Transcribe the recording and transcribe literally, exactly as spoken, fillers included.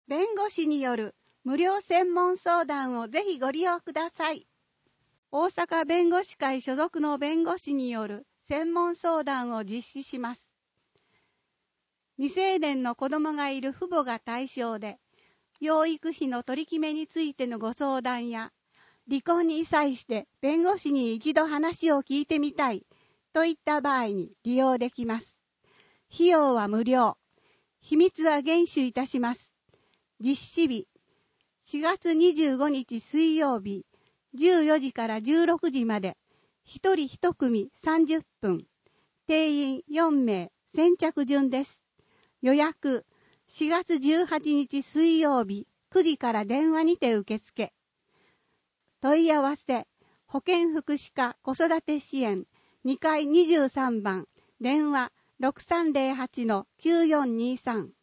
弁護士による無料専門相談をぜひご利用ください。大阪弁護士会所属の弁護士による専門相談を実施します。未成年の子供がいる父母が対象で、養育費の取り決めについてのご相談や、離婚に際して弁護士に一度話を聞いてみたいといった場合に利用できます。費用は無料。秘密は厳守いたします。実施日、しがつにじゅうごにち水曜日、じゅうよじからじゅうろくじまで、一人一組さんじゅっぷん、定員よんめい、先着順です。予約、しがつじゅうはちにち水曜日くじから電話にて受付。問い合わせ、保健福祉課子育て支援にかいにじゅうさんばん、電話 ろくさんぜろはちのきゅうよんにさん。